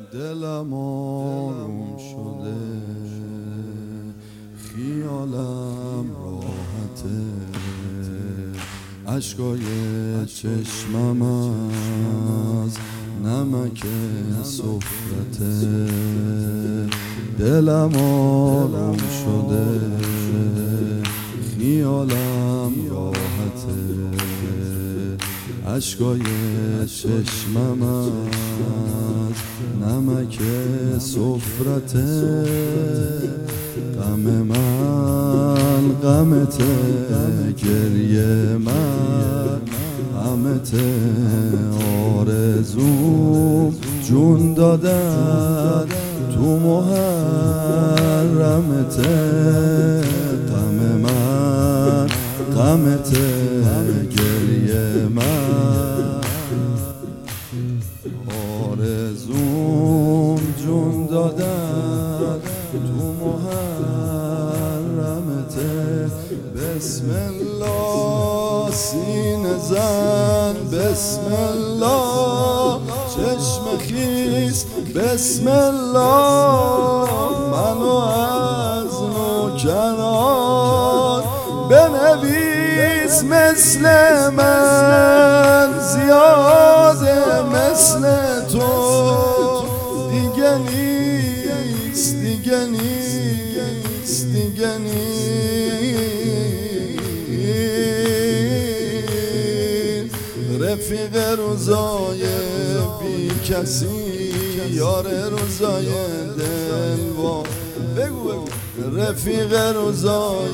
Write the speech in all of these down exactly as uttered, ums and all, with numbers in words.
دلم آروم شده، خیالم راحته، اشکای چشمم از نمک سفرته. دلم آروم شده، خیالم راحته، اشکای چشمم از نمک سفرته. غم من غمته، گریه من غمته، آرزوم جون دادن تو محرمته. غم من غمته، گریه من آرزوم جون دادن تو محرمته. بسم الله سینه زن، بسم الله چشم خیس، بسم الله منو از نوکران بنویس. مثل من زیاده، مثل تو دیگه نیست، دیگه نیست، دیگه نیست. رفیق روزای بی کسی، یار روزای دل با بگو بگو. رفیق روزای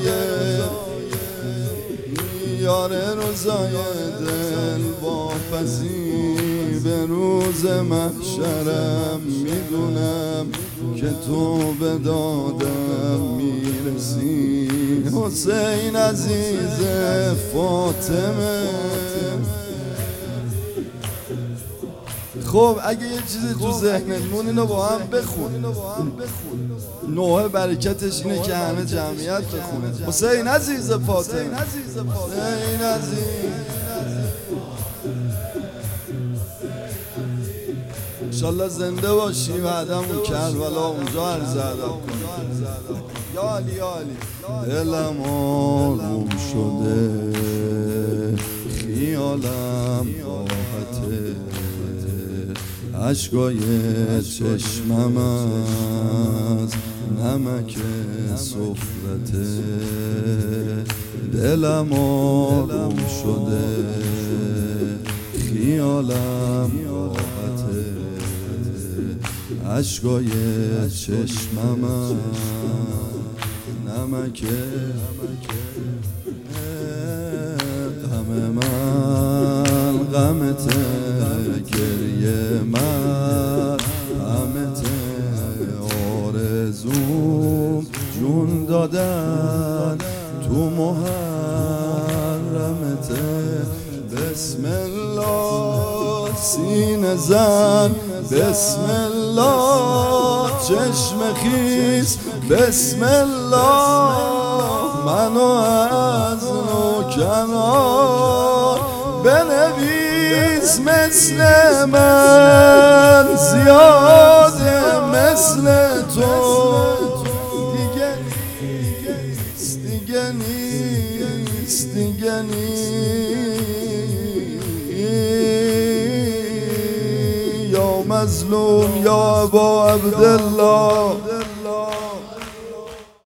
یار روزای دل با پسی، به روز محشرم میدونم که تو به دادم میرسی. حسین عزیز فاطمه. خب اگه یه چیزی تو ذهنت مون اینو با هم بخون. نوع برکتش اینه که همه جمعیت بخونه. حسین عزیز فاطمه، حسین عزیز. انشالله زنده باشی بعدمون کربلا اونجا عرض ادب کنی. یا علی یا علی. دلم آروم شده، خیالم راحته، اشکای چشمم از نمک سفرته. دلم آروم شده، خیالم راحته، اشکای چشمم از نمک. غم من غمته، گریه من غمته، آرزوم جون دادن تو محرمته. بسم الله سینه زن، بسم الله چشم خیس، بسم الله منو از نوکران بنویس. مثل من زیاده، مثل تو دیگه نیست، دیگه نیست، دیگه نیست. یا مظلوم یا ابا عبدالله.